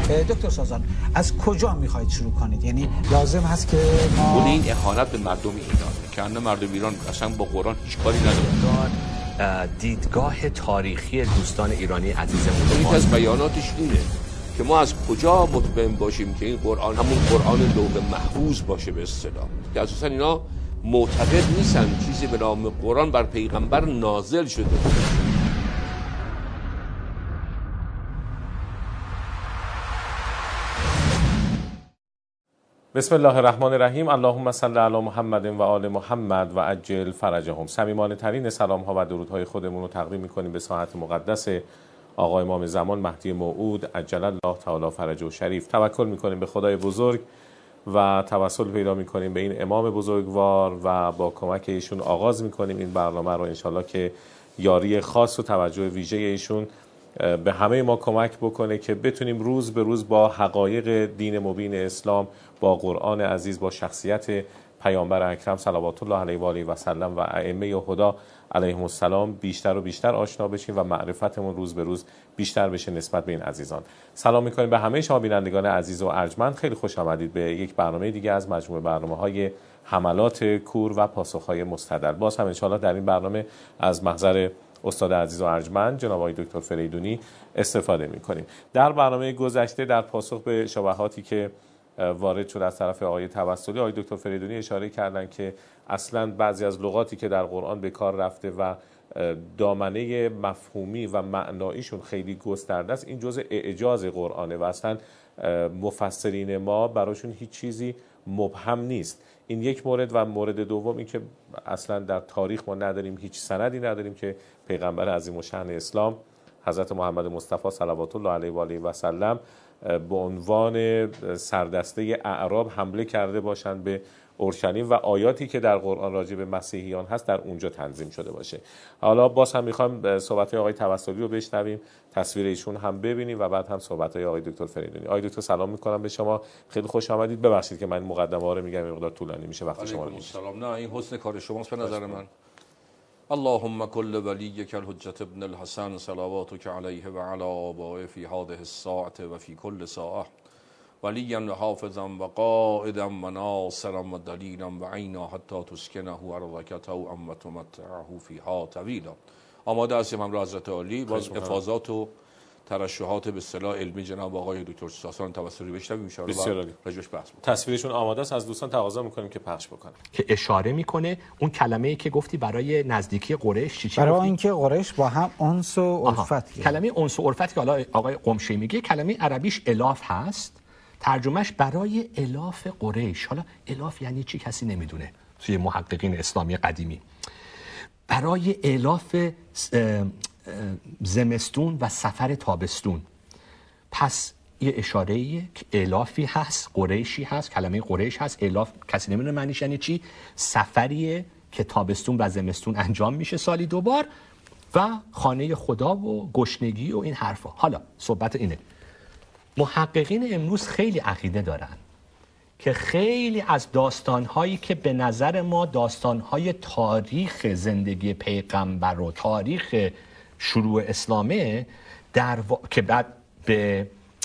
دکتر سازان از کجا میخواید شروع کنید؟ یعنی لازم هست که ما این اهانت به مردم ایران که اندر مردم ایران اصلا با قرآن هیچ کاری ندارن. دیدگاه تاریخی دوستان ایرانی عزیزمون یکی از بیاناتش اینه که ما از کجا مطمئن باشیم که این قرآن همون قرآن لوح محفوظ باشه به اصطلاح، که اساسا اینا معتقد نیستن چیزی به نام قرآن بر پیغمبر نازل شده. بسم الله الرحمن الرحیم. اللهم صل علی محمد و آل محمد و عجل فرجهم. صمیمانه ترین سلام ها و درودهای خودمون رو تقدیم می‌کنیم به ساحت مقدس آقا امام زمان مهدی موعود عجل الله تعالی فرجه شریف. توکل می‌کنیم به خدای بزرگ و توسل پیدا می‌کنیم به این امام بزرگوار و با کمک ایشون آغاز می‌کنیم این برنامه رو، انشالله که یاری خاص و توجه ویژه ایشون به همه ما کمک بکنه که بتونیم روز به روز با حقایق دین مبین اسلام، با قرآن عزیز، با شخصیت پیامبر اکرم صلوات الله علیه و آله و سلم و ائمه هدا علیهم السلام بیشتر و بیشتر آشنا بشیم و معرفتمون روز به روز بیشتر بشه نسبت به این عزیزان. سلام می‌کنیم به همه شما بینندگان عزیز و ارجمند. خیلی خوش آمدید به یک برنامه دیگه از مجموعه برنامه‌های حملات کور و پاسخ‌های مستدل. باز هم انشالله در این برنامه از محضر استاد عزیز و ارجمند جناب آقای دکتر فریدونی استفاده می‌کنیم. در برنامه گذشته در پاسخ به شبهاتی که وارد شد از طرف آقای توسلی، آقای دکتر فریدونی اشاره کردن که اصلا بعضی از لغاتی که در قرآن به کار رفته و دامنه مفهومی و معناییشون خیلی گسترده است، این جزء اعجاز قرآنه و اصلا مفسرین ما براشون هیچ چیزی مبهم نیست. این یک مورد. و مورد دوم این که اصلا در تاریخ ما نداریم، هیچ سندی نداریم که پیغمبر عظیم الشأن اسلام حضرت محمد مصطفی صلوات الله علیه و آله و سلم به عنوان سردسته اعراب حمله کرده باشند به اورشلیم و آیاتی که در قرآن راجع به مسیحیان هست در اونجا تنظیم شده باشه. حالا باز هم میخوایم صحبت‌های آقای توسلی رو بشنویم، تصویر ایشون هم ببینیم و بعد هم صحبت‌های آقای دکتر فریدونی. آقای دکتر سلام میکنم به شما، خیلی خوش آمدید. ببخشید که من مقدمه‌ها رو میگم، مقدار طولانی میشه وقت شما رو میگیرم. سلام. نه این حسن کار شماست به نظر من. اللهم كل وليك الحجة ابن الحسن صلواتك عليه وعلى آبائه في هذه الساعة وفي كل ساعة وليا وحافظا وقائدا وناصرا ودليلا وعينا حتى تسكنه أرضك طوعا وتمتعه فيها طويلا. آماده هستیم همراه حضرت عالی باز افاضات و ترشحات به اصطلاح علمی جناب آقای دکتر ساسان توسلی بشنویم ان شاء الله. راجعش بحث کنیم. تصویرشون آماده است، از دوستان تقاضا می‌کنیم که پخش بکنن. که اشاره میکنه اون کلمه‌ای که گفتی برای نزدیکی قریش چی برای اینکه قریش با هم انس و الفت، کلمه انس و الفت که حالا آقای قمشی میگه کلمه عربیش الاف هست، ترجمهش برای الاف قریش. حالا الاف یعنی چی کسی نمیدونه توی محققین اسلامی قدیمی. برای الاف زمستون و سفر تابستون. پس یه اشاره‌ایه که الافی هست، قریشی هست، کلمه قریش هست. الاف کسی نمیدونه معنیش یعنی چی. سفریه که تابستون و زمستون انجام میشه سالی دوبار و خانه خدا و گشنگی و این حرفا. حالا صحبت اینه، محققین امروز خیلی عقیده دارن که خیلی از داستان‌هایی که به نظر ما داستان‌های تاریخ زندگی پیغمبر و تاریخ شروع اسلامه که بعد به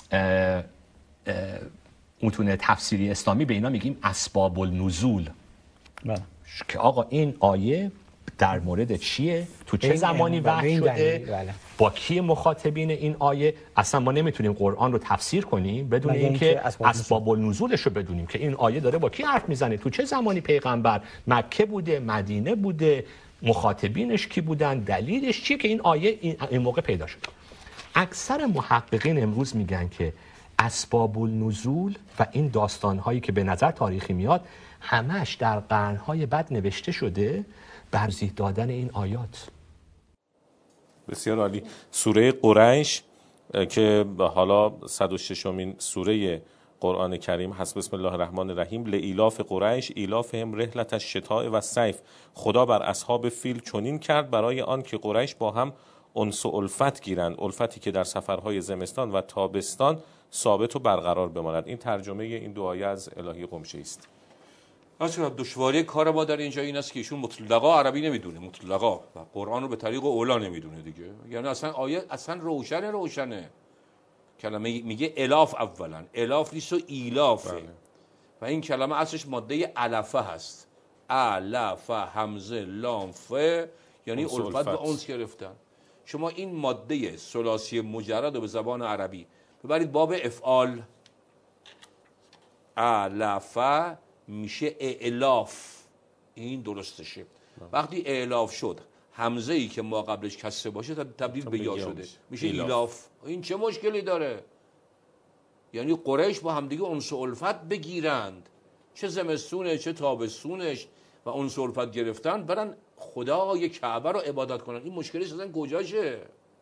متون تفسیری اسلامی به اینا میگیم اسباب النزول. که آقا این آیه در مورد چیه، تو چه زمانی وحی شده، با کی مخاطبین این آیه. اصلا ما نمیتونیم قرآن رو تفسیر کنیم بدون اینکه اسباب النزولش رو بدونیم که این آیه داره با کی حرف میزنه، تو چه زمانی پیغمبر مکه بوده، مدینه بوده، مخاطبینش کی بودن، دلیلش چیه که این آیه این موقع پیدا شد. اکثر محققین امروز میگن که اسباب النزول و این داستان‌هایی که به نظر تاریخی میاد همش در قرن‌های بعد نوشته شده برزیح دادن این آیات. بسیار عالی. سوره قریش که حالا 106مین سوره قرآن کریم هست. بسم الله الرحمن الرحیم. لإیلاف قریش ایلافهم رحلة الشتاء و الصیف. خدا بر اصحاب فیل چنین کرد برای آن که قریش با هم انس و الفت گیرند، الفتی که در سفرهای زمستان و تابستان ثابت و برقرار بماند. این ترجمه این دو آیه از الهی قمشی است. اصلا دشواری کار ما در اینجا این است که ایشون مطلقا عربی نمیدونه، مطلقا، و قرآن رو به طریق اولا نمیدونه دیگه. یعنی اصلا آیه اصلا روشنه کلمه میگه الاف اولا، الاف نیست و ایلافه و این کلمه اصلش ماده علفه هست. علفه همزه لام فه، یعنی الفت و انس گرفتن. شما این ماده ثلاثی مجرد رو به زبان عربی ببرید باب افعال، علفه میشه اعلاف، این درستشه. وقتی اعلاف شد همزه ای که ما قبلش کسره باشه تبدیل به یا شده، میشه ایلاف. این چه مشکلی داره؟ یعنی قریش با همدیگه انس و الفت بگیرند، چه زمستونه چه تابستونش، و انس و الفت گرفتن برن خدای کعبه رو عبادت کنن. این مشکلی اصلا کجاشه؟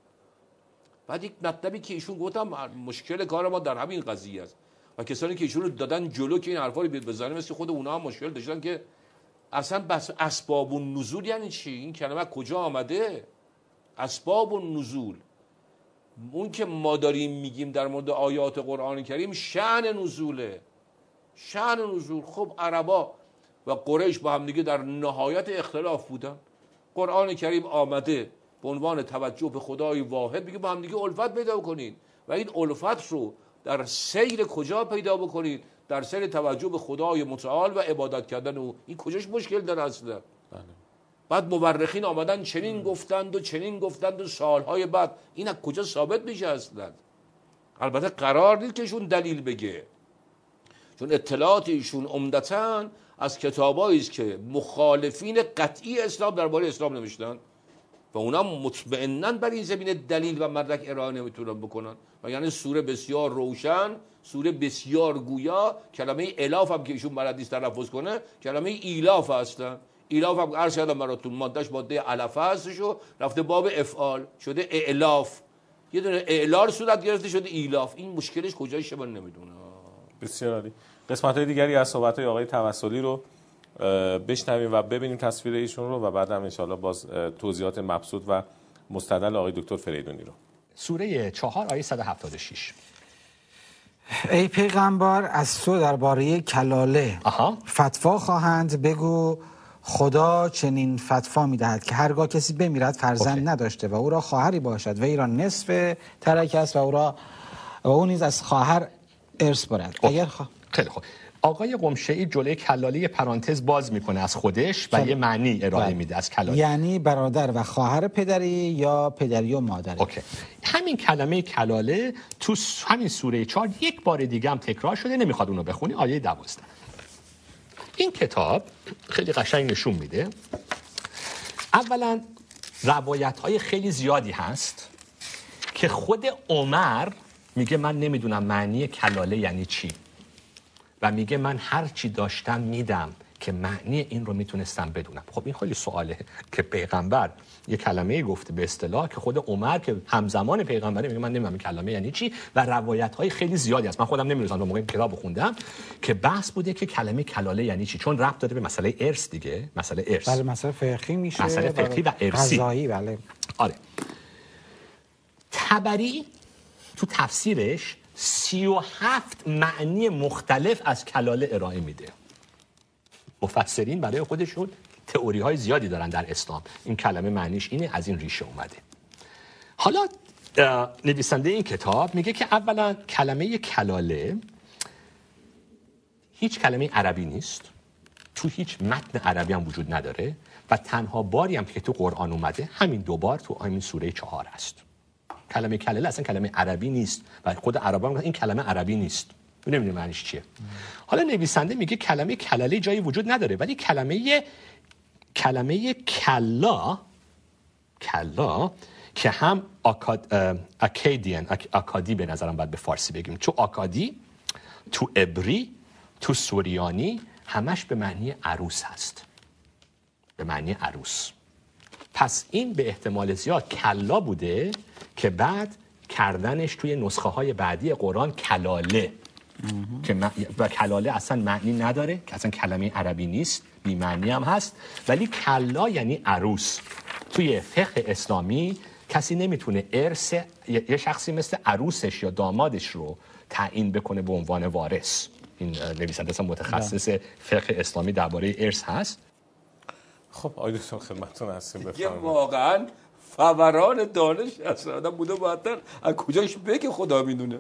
بعد یک مطلبی که ایشون گفتم مشکل کار ما در همین قضیه است و کسانی که ایشون رو دادن جلو که این حرفا رو بزنه مثل خود اونا هم مشکل داشتن که اصلا بس اسباب النزول یعنی چی؟ این کلمه کجا آمده؟ اسباب النزول، اون که ما داریم میگیم در مورد آیات قرآن کریم شأن نزوله، شأن نزول. خب عربا و قریش با هم دیگه در نهایت اختلاف بودن. قرآن کریم آمده به عنوان توجه به خدای واحد میگه با هم دیگه الفت پیدا کنید و این الفت رو در سیر کجا پیدا بکنید؟ در سیر توجه به خدای متعال و عبادت کردن او. این کجاش مشکل داره اصلا؟ بعد مورخین آمدن چنین گفتند و چنین گفتند و سالهای بعد این از کجا ثابت میشه اصلا؟ البته قرار نیست که ایشون دلیل بگه، چون اطلاعات ایشون عمدتاً از کتابایی است که مخالفین قطعی اسلام درباره اسلام نوشتن و اونا مطمئناً بر این زمینه دلیل و مدرک ارائه نمیتونن بکنن و یعنی سوره بسیار روشن، سوره بسیار گویا. کلمه الاف هم که ایشون بلد نیست تلفظ کنه کلمه ایلاف هستن. ایلاف هم عرض کردم براتون مادهش ماده علفه هستش و رفته باب افعال شده اعلاف، یه دونه اعلال صورت گرفته شده ایلاف. این مشکلش کجایشه من نمیدونم. بسیار عالی. قسمت‌های دیگری از صحبت‌های آقای توسلی رو بشنویم و ببینیم تصویر ایشون رو و بعد هم انشاءالله باز توضیحات مبسوط و مستدل آقای دکتر فریدونی رو. سوره 4 آیه 176. ای پیغمبر از تو درباره کلاله فتوا خواهند، بگو خدا چنین فتوا میدهد که هرگاه کسی بمیرد فرزند نداشته و او را خواهری باشد و ایران نصف ترک است و او نیز از خواهر ارث برد. اگر خیلی خوب. آقای قمشه‌ای جلوی کلاله پرانتز باز میکنه از خودش و یه معنی ارائه میده از کلاله، یعنی برادر و خواهر پدری یا پدری و مادری. اوکی. همین کلمه کلاله تو همین سوره 4 یک بار دیگه هم تکرار شده، نمیخواد اونو بخونی. آیه 12. این کتاب خیلی قشنگ نشون میده اولا روایت‌های خیلی زیادی هست که خود عمر میگه من نمیدونم معنی کلاله یعنی چی و میگه من هر چی داشتم میدم که معنی این رو میتونستم بدونم. خب این خیلی سواله که پیغمبر یه کلمه گفته به اصطلاح که خود عمر که همزمان پیغمبره میگه من نمیدونم کلمه یعنی چی و روایت‌های خیلی زیادی هست. من خودم نمیدونم، اون موقع کتاب خوندم که بحث بوده که کلمه کلاله یعنی چی، چون ربط داره به مسئله ارث دیگه، مسئله ارث. بله، مسئله فقهی میشه، مسئله فقهی و ارثی. قضایی. بله. آره. طبری تو تفسیرش 37 معنی مختلف از کلاله ارائه میده. مفسرین برای خودشون تئوری های زیادی دارن در اسلام. این کلمه معنیش اینه، از این ریشه اومده. حالا نویسنده این کتاب میگه که اولا کلمه کلاله هیچ کلمه عربی نیست، تو هیچ متن عربی هم وجود نداره و تنها باری هم که تو قرآن اومده همین 2 بار تو همین سوره 4 هست. کلمه کلاله اصلا کلمه عربی نیست و خود عربا میگن این کلمه عربی نیست، نمیدونیم معنیش چیه. حالا نویسنده میگه کلمه کلاله جایی وجود نداره، ولی کلمه کلا که هم اکادی به نظرم باید به فارسی بگیم، تو اکادی، تو عبری، تو سوریانی همش به معنی عروس هست، به معنی عروس. پس این به احتمال زیاد کلا بوده که بعد کردنش توی نسخه های بعدی قرآن کلاله که و کلاله اصلا معنی نداره، که اصلا کلمه عربی نیست، بی معنی هم هست، ولی کلا یعنی عروس. توی فقه اسلامی کسی نمیتونه ارث یه شخصی مثل عروسش یا دامادش رو تعیین بکنه به عنوان وارث. این نویسنده اصلا متخصص فقه اسلامی درباره ارث هست. خب آقای دکتر خدمتتون هستیم، بفرمایید. واقعا فوران دانش اصلا آدم بوده باید از کجاش بگه خدا میدونه.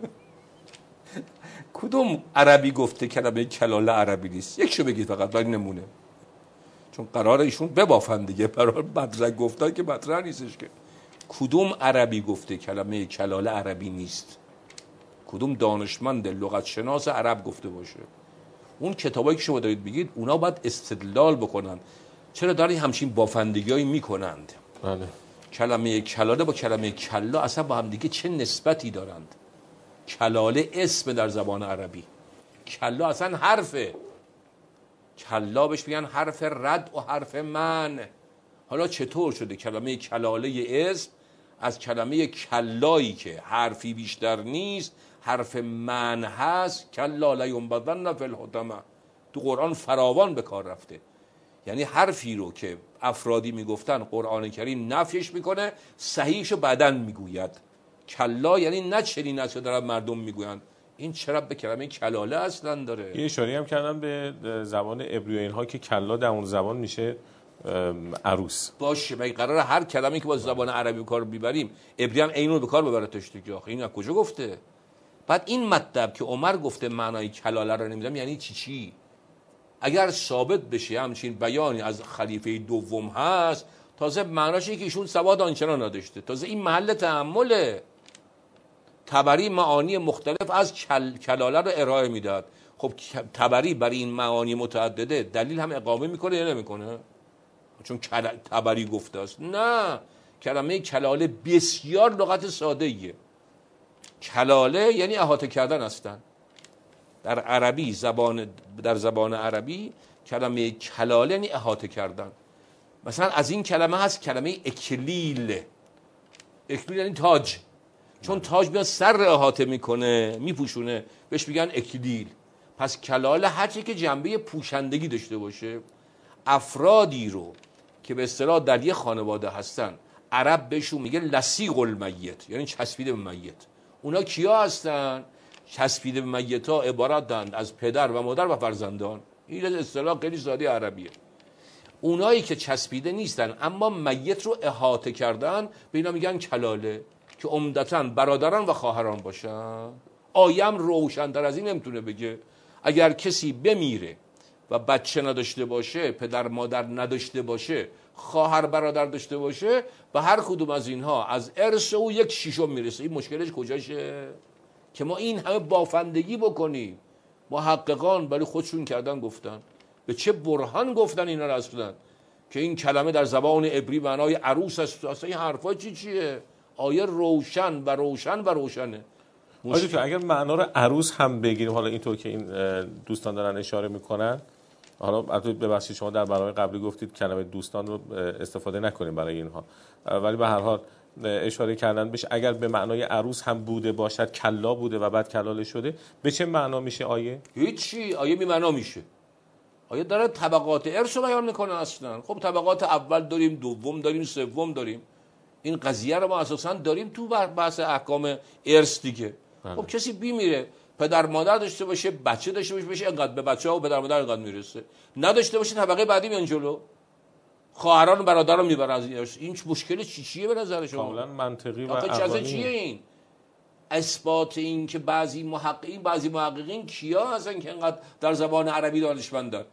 کدوم عربی گفته کلمه کلاله عربی نیست؟ یکشو بگید فقط برای نمونه، چون قراره ایشون ببافن دیگه، برای مدرک گفتن که مطرح نیستش که. کدوم عربی گفته کلمه کلاله عربی نیست؟ کدوم دانشمند لغت شناس عرب گفته باشه؟ اون کتابایی که شما دارید بگید اونا باید استدلال بکنن. چرا داری همچین بافندگیایی میکنند؟ بله. کلمه کلاله با کلمه کلا اصلا با هم دیگه چه نسبتی دارند؟ کلاله اسم در زبان عربی، کلا اصلا حرفه. کلا بهش میگن حرف رد و حرف من. حالا چطور شده کلمه کلاله اسم از کلمه کلایی که حرفی بیشتر نیست حرف من هست، کلا لینبذن فی الحطمه، تو قرآن فراوان به کار رفته. یعنی حرفی رو که افرادی میگفتن قرآن کریم نفیش میکنه، صحیحشو بعدن میگوید. کلا یعنی نه چنین است دارن مردم میگویند. این چرا به کلمه کلاله اصلا داره؟ یه اشاره هم کردن به زبان عبری اینها که کلا در اون زبان میشه عروس. باشه، مگه قراره هر کلمه‌ای که با زبان عربی به کار میبریم عبری هم عین رو به کار ببره تشتکی؟ آخه این از کجا گفته؟ بعد این مطلب که عمر گفته معنای کلاله رو نمیدونم یعنی چی؟ اگر ثابت بشه همچین بیانی از خلیفه دوم هست، تازه معناش اینه که ایشون سواد آنچنان نداشته، تازه این محل تأمله. طبری معانی مختلف از کلاله رو ارائه میداد. خب طبری برای این معانی متعدده دلیل هم اقامه میکنه یا نمیکنه؟ چون طبری گفته است. نه، کلمه کلاله بسیار لغت ساده ایه. کلاله یعنی احاطه کردن هستن. در عربی در زبان عربی کلمه کلاله یعنی احاطه کردن. مثلا از این کلمه هست کلمه اکلیل. اکلیل یعنی تاج، چون تاج بیاد سر رو احاطه میکنه میپوشونه بهش میگن اکلیل. پس کلاله هرچی که جنبه پوشندگی داشته باشه. افرادی رو که به اصطلاح در یه خانواده هستن عرب بهشون میگه لصیق المیت، یعنی چسبیده به میت. اونا کیا هستن؟ چسبیده به میت ها عبارتند از پدر و مادر و فرزندان. این اصطلاح خیلی ساده عربیه. اونایی که چسبیده نیستن اما میت رو احاطه کردن به اینا میگن کلاله، که عمدتاً برادران و خواهران باشن. آیم روشن‌تر از این نمیتونه بگه. اگر کسی بمیره و بچه نداشته باشه، پدر مادر نداشته باشه، خواهر برادر داشته باشه، به هر کدوم از اینها از ارث او 1/6 میرسه. این مشکلش کجاشه؟ که ما این همه بافندگی بکنیم. محققان برای خودشون کردن گفتن. به چه برهان گفتن اینا رو اصلا؟ که این کلمه در زبان عبری معنای عروس است. اصلا این حرفا چیه؟ آیه روشن و روشن و روشنه. که اگر معنا رو عروس هم بگیریم، حالا اینطور که این دوستان دارن اشاره میکنن، حالا ببخشید شما در برنامه قبلی گفتید کلمه دوستان رو استفاده نکنیم برای اینها، ولی به هر حال اشاره کردن بهش. اگر به معنای عروس هم بوده باشد، کلا بوده و بعد کلاله شده، به چه معنا میشه آیه؟ هیچی، آیه بی معنا میشه. آیه داره طبقات ارث رو بیان میکنه اصلا. خب طبقات اول داریم، دوم داریم، سوم داریم. این قضیه رو ما اساسا داریم تو بحث احکام ارث دیگه. خب کسی میره پدر مادر داشته باشه، بچه داشته باشه، اینقدر به بچه‌ها و پدر مادر اینقدر میرسه. نداشته باشه طبقه بعدی میان جلو، خواهران و برادران میبرن از این. این مشکل چیه به نظر شما؟ کاملا منطقی و عقلانی. چیه این؟ اثبات این که بعضی محققین کیا هستن که اینقدر در زبان عربی دانشمندن؟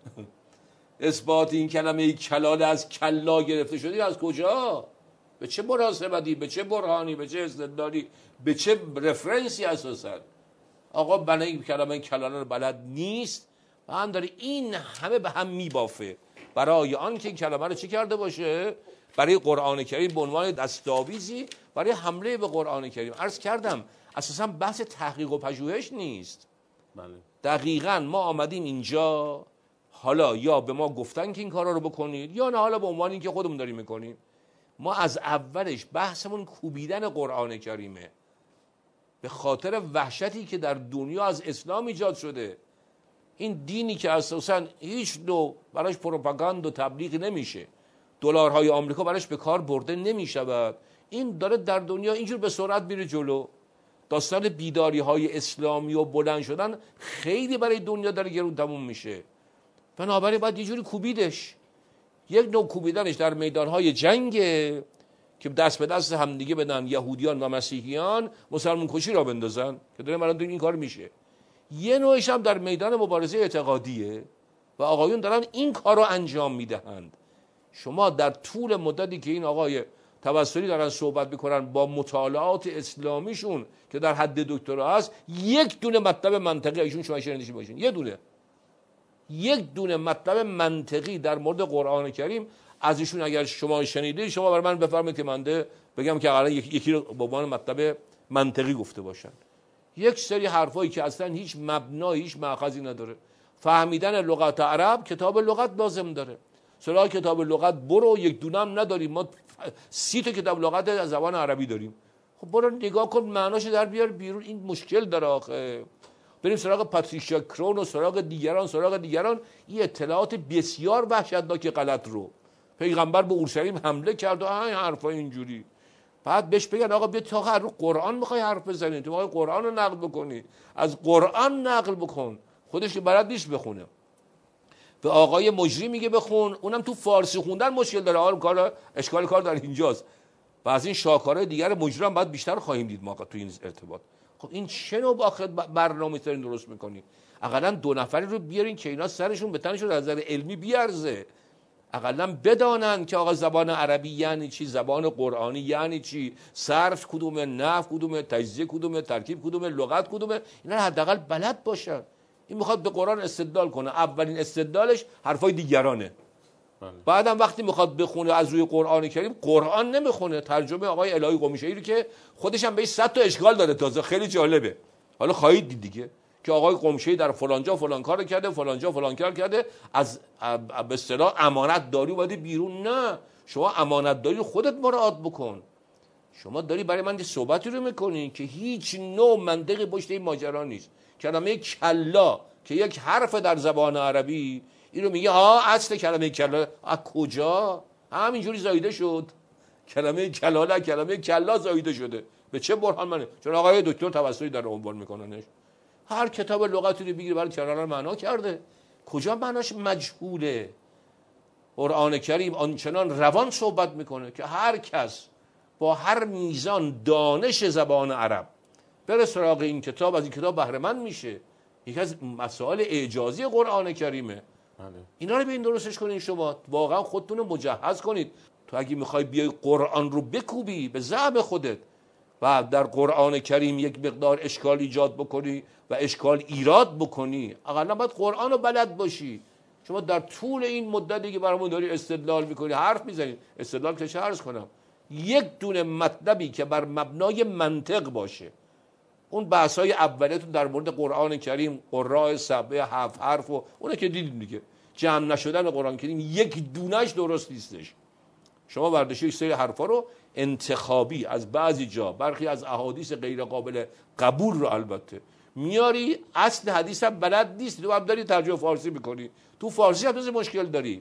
اثبات این کلمه کلاله از کلا گرفته شده از کجا؟ به چه مناسبتی، به چه برهانی، به چه استدلالی، به چه رفرنسی اساسا؟ آقا بنای کلمه کلاله رو بلد نیست و هم داره این همه به هم میبافه برای آن که این کلمه رو چی کرده باشه؟ برای قرآن کریم به عنوان دستاویزی برای حمله به قرآن کریم. عرض کردم اساسا بحث تحقیق و پژوهش نیست. بله. دقیقاً ما آمدیم اینجا، حالا یا به ما گفتن که این کارا رو بکنید یا نه، حالا به عنوان اینکه خودمون داریم میکنیم. ما از اولش بحثمون کوبیدن قرآن کریمه، به خاطر وحشتی که در دنیا از اسلام ایجاد شده. این دینی که اساساً هیچ نوع براش پروپاگاند و تبلیغ نمیشه، دلارهای آمریکا براش به کار برده نمیشود، این داره در دنیا اینجور به سرعت میره جلو. داستان بیداری های اسلامی و بلند شدن خیلی برای دنیا داره گرون تموم میشه. بنابراین باید یه جوری کوبیدش. یک نوع کوبیدنش در میدانهای جنگ، که دست به دست همدیگه بدن یهودیان و مسیحیان مسلمان کشی را بندازن که داره الان این کار میشه. یه نوعش هم در میدان مبارزه اعتقادیه و آقایون دارن این کار رو انجام میدهند. شما در طول مدتی که این آقای توسلی دارن صحبت میکنن با مطالعات اسلامیشون که در حد دکترا هست، یک دونه مطلب منطقی ایشون شما شنیدین باشین، یک دونه مطلب منطقی در مورد قرآن کریم از ایشون اگر شما شنیدید، شما برای من بفرمایید که من بگم که الان یکی رو به عنوان مطلب منطقی گفته باشن. یک سری حرفایی که اصلا هیچ مبنایی، هیچ مأخذی نداره. فهمیدن لغت عرب کتاب لغت لازم داره. سراغ کتاب لغت برو، یک دونه هم نداریم، ما 30 تا کتاب لغت از زبان عربی داریم. خب برو نگاه کن معناشو در بیار بیرون. این مشکل داره آخه. بریم سراغ پاتریشیا کرون و سراغ دیگران این اطلاعات بسیار وحشتناک غلط رو. پیغمبر به اورشلیم حمله کرد و این حرفا اینجوری. بعد بهش بگن آقا بیا تا رو قرآن میخوای حرف بزنی، تو میخوای قرآن رو نقل بکنی، از قرآن نقل بکن. خودش که بلد نیست بخونه. به آقای مجری میگه بخون، اونم تو فارسی خوندن مشکل داره. اشکال کار در اینجاست. و از این شاهکارهای دیگر مجری هم باید بیشتر خواهیم دید ما تو این ارتباط. خب این چه نوع برنامه‌ای دارین درست میکنین؟ اقلا 2 نفری رو بیارین که اینا سرشون به تنشون از نظر علمی بیارزه، اقلا بدانن که آقا زبان عربی یعنی چی، زبان قرآنی یعنی چی، صرف کدومه، نحو کدومه، تجزیه کدومه، ترکیب کدومه، لغت کدومه، اینا حداقل بلد باشن. این میخواد به قرآن استدلال کنه، اولین استدلالش حرفای دیگرانه. بعدم وقتی میخواد بخونه از روی قرآن کریم، قرآن نمیخونه، ترجمه آقای الهی قمیشه‌ای رو که خودش هم بهش 100 تا اشکال داره تازه. خیلی جالبه. حالا خواهید دید دیگه که آقای قمیشه‌ای در فلان جا فلان کار کرده، فلان جا فلان کار کرده، از به اصطلاح امانت داری اومده بیرون. نه، شما امانت داری خودت مراعات بکن. شما داری برای من صحبتی رو میکنین که هیچ نوع منطقی پشت این ماجرا نیست. کلمه کلا که یک حرف در زبان عربی، اینو میگه اصل کلمه کلا از کجا؟ همینجوری زایده شد. کلمه کلاله، کلمه کلا زایده شده. به چه برهان منه؟ چون آقای دکتر توسلی در عنوان میکننش. هر کتاب لغتی رو بگیر برای کلاله معنا کرده. کجا معناش مجهوله؟ قرآن کریم آنچنان روان صحبت میکنه که هر کس با هر میزان دانش زبان عرب بره سراغ این کتاب، از این کتاب بهره مند میشه. یکی از مسائل اعجازی قرآن کریمه. اینا رو به این درستش کنین. شما واقعا خودتون رو مجهز کنید. تو اگه میخوای بیای قرآن رو بکوبی به زعم خودت و در قرآن کریم یک مقدار اشکال ایجاد بکنی و اشکال ایراد بکنی، اقلا باید قرآن رو بلد باشی. شما در طول این مدتی که برامون داری استدلال میکنی، حرف میزنی، استدلال که چه عرض کنم، یک دونه مطلبی که بر مبنای منطق باشه. اون بحث‌های اولیتون در مورد قرآن کریم، قراء 7 حرف و اونه که دیدیم دیگه، جمع نشدن قرآن کریم یک دونهش درست نیستش. شما برداشتی یک سری حرفا رو انتخابی از بعضی جا، برخی از احادیث غیر قابل قبول رو البته میاری، اصل حدیث هم بلد نیست، تو هم داری ترجمه فارسی میکنی. تو فارسی هم مشکل داری.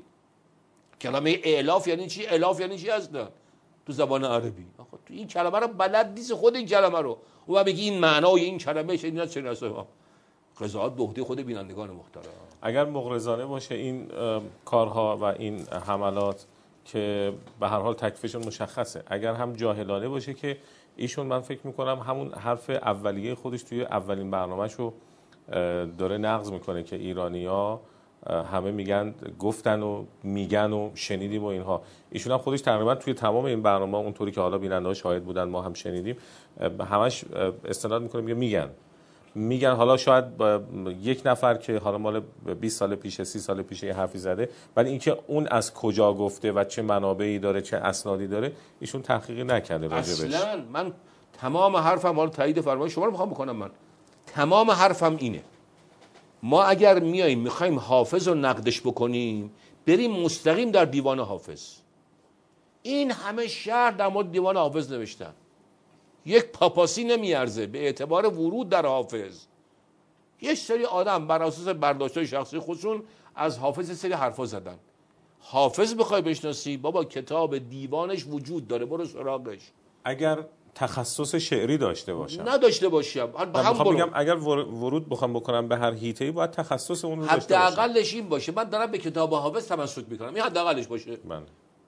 کلمه الاف یعنی چی؟ الاف یعنی چی اصلا تو زبان عربی؟ آخه تو این کلمه رو بلد نیست، خود این کلمه رو و بگی این معنای این کلمه چه اینا چه نسبه. قضاوت به عهده خود بینندگان محترم. اگر مغرضانه باشه این کارها و این حملات که به هر حال تکلیفشون مشخصه، اگر هم جاهلانه باشه که ایشون، من فکر میکنم همون حرف اولیه خودش توی اولین برنامه‌شو داره نقض میکنه که ایرانی‌ها همه میگن، گفتن و میگن و شنیدیم و اینها. ایشون هم خودش تقریبا توی تمام این برنامه اونطوری که حالا بیننده‌ها شاهد بودن، ما هم شنیدیم، همش استناد میکنه میگن حالا شاید یک نفر که حالا مال 20 سال پیشه 30 سال پیشه یه حرفی زده، ولی اینکه اون از کجا گفته و چه منابعی داره چه اسنادی داره ایشون تحقیقی نکرده راجبش. اصلا من تمام حرفم، حالا تایید فرمایش شما رو میخوام بکنم، من تمام حرفم اینه، ما اگر میخوایم حافظ رو نقدش بکنیم، بریم مستقیم در دیوان حافظ. این همه شرح در مورد دیوان حافظ نوشتن، یک پاپاسی نمیارزه به اعتبار ورود در حافظ. یک سری آدم بر اساس برداشت‌های شخصی خودشون از حافظ سری حرفا زدن. حافظ بخوای بشناسی، بابا کتاب دیوانش وجود داره، برو سراغش. اگر تخصص شعری داشته باشم، نداشته باشم، هم میگم اگر ورود بخوام بکنم به هر حیطه‌ای باید تخصص اون رو داشته باشم. حداقلش این باشه. من دارم به کتاب حافظ تمسک میکنم، این حداقلش باشه.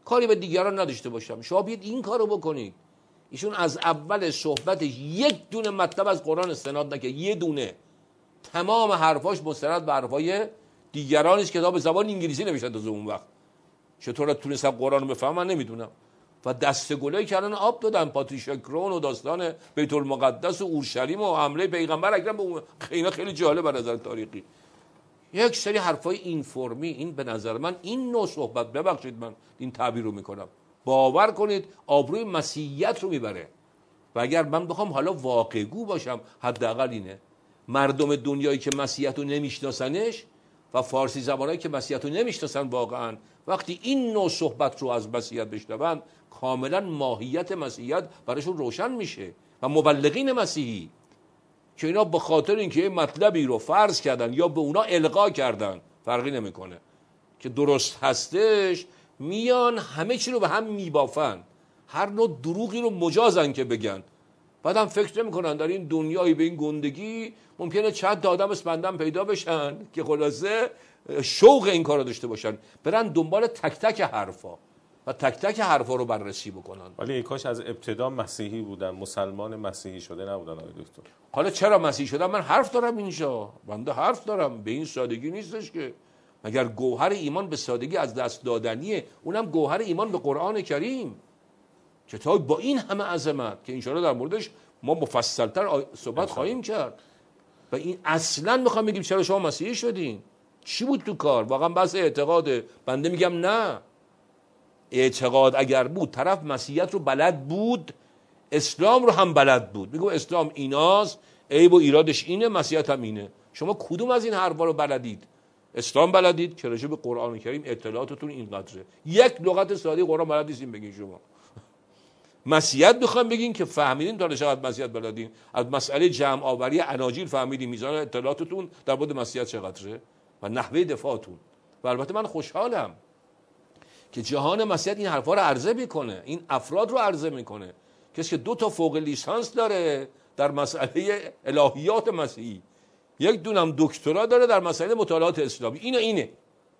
کاری به دیگران نداشته باشم. شما بیاید این کارو بکنید. ایشون از اول صحبتش یک دونه مطلب از قرآن استناد نکرد، یه دونه. تمام حرفاش مستند به حرفای دیگران است که به زبان انگلیسی نوشتن تا اون وقت. چطور تونستم قرآن رو بفهمم من نمیدونم. و دستگلایی که الان آب دادن، پاتریشیا کرون و داستان بیت المقدس و اورشلیم و حمله پیغمبر اکرم به اون، اینا خیلی جالب به نظر تاریخی. یک سری حرفای این فرمی، این به نظر من این نوع صحبت، ببخشید من این تعبیر رو میکنم، باور کنید آبروی مسیحیت رو میبره. و اگر من بخوام حالا واقع‌گو باشم، حداقل اینه، مردم دنیایی که مسیحیت رو نمیشناسنش و فارسی زبانایی که مسیحیت رو نمیشناسن، واقعا وقتی این نوع صحبت رو از مسیحیت بشنون، کاملا ماهیت مسیحیت براشون روشن میشه. و مبلغین مسیحی که اینا به خاطر اینکه یه مطلبی رو فرض کردن یا به اونا القا کردن، فرقی نمیکنه که درست هستش، میان همه چی رو به هم میبافن، هر نوع دروغی رو مجازن که بگن. بعدم فکر نمیکنن در این دنیایی به این گندگی ممکنه چند تا آدم اسپندم پیدا بشن که خلاصه شوق این کارو داشته باشن، برن دنبال تک تک حرفا و تک تک حرفا رو بررسی بکنن. ولی ای کاش از ابتدا مسیحی بودن، مسلمان مسیحی شده نبودن آقای دکتر. حالا چرا مسیحی شدن؟ من حرف دارم اینجا، بنده حرف دارم، به این سادگی نیستش که. مگر گوهر ایمان به سادگی از دست دادنیه؟ اونم گوهر ایمان به قرآن کریم، کتاب با این همه عظمت که انشاءالله در موردش ما مفصلتر صحبت خواهیم کرد. و این اصلا میخوام بگیم چرا شما مسیحی شدین، چی بود تو کار؟ واقعا بحث اعتقاده. بنده میگم نه، اعتقاد اگر بود، طرف مسیحیت رو بلد بود، اسلام رو هم بلد بود، میگم اسلام ایناست، عیب و ایرادش اینه، مسیحیت هم اینه. شما کدوم از این حرفا رو بلدید؟ اسلام بلدید که راجع به قرآن کریم اطلاعاتتون اینقدره، یک لغت ساده قرآن بلد نیستین بگین شما. مسیحیت میخوام بگین که فهمیدین تا چقدر مسیحیت بلدین، از مسئله جمع آوری اناجیل فهمیدین، میزان اطلاعاتتون در مورد مسیحیت چقدره و نحوه دفاعتون. و البته من خوشحالم که جهان مسیحیت این حرفا رو عرضه میکنه، این افراد رو عرضه میکنه، کسی که 2 تا فوق لیسانس داره در مسئله الهیات مسیحی، یک دونم دکترا داره در مسئله مطالعات اسلامی. اینه.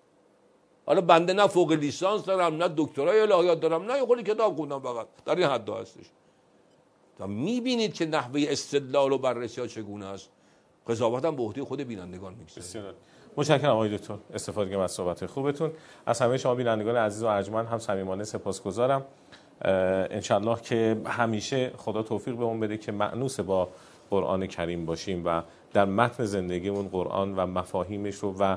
حالا بنده نه فوق لیسانس دارم، نه دکترای الهیات دارم، نه یه خیلی کتاب خوندم، فقط در این حد هستش. تا میبینید که نحوه استدلال و بررسی ها چگونه است. قضاوتم به عهده خود بینندگان میگذاره. متشکرم آقای دکتر، استفاده از صحبت خوبتون. از همه شما بینندگان عزیز و ارجمند هم صمیمانه سپاسگزارم. انشالله که همیشه خدا توفیق بهمون بده که مأنوس با قرآن کریم باشیم و در متن زندگیمون قرآن و مفاهیمش رو و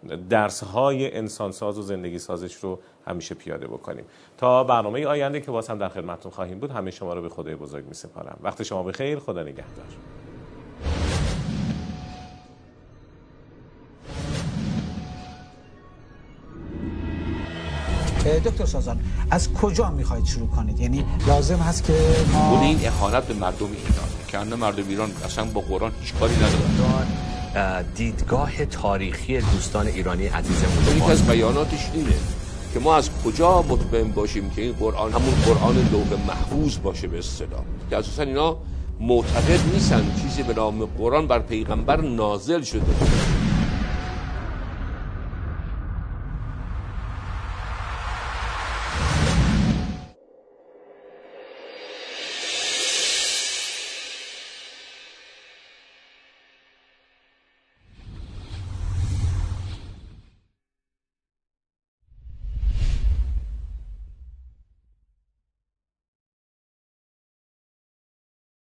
درس‌های انسانساز و زندگی سازش رو همیشه پیاده بکنیم. تا برنامه آینده که باز هم در خدمتتون خواهیم بود، همه شما رو به خدای بزرگ می‌سپارم. وقت شما بخیر، خدا نگهدار. دکتر سازان، از کجا میخواید شروع کنید؟ یعنی لازم هست که ما این اهانت به مردم ایران که اندر مردم ایران اصلا با قرآن هیچ کاری ندارن. دیدگاه تاریخی دوستان ایرانی عزیزمون، یکی از بیاناتش اینه که ما از کجا مطمئن باشیم که این قرآن همون قرآن لوح محفوظ باشه به اصطلاح، که اساسا اینا معتقد نیستن چیزی به نام قرآن بر پیغمبر نازل شده.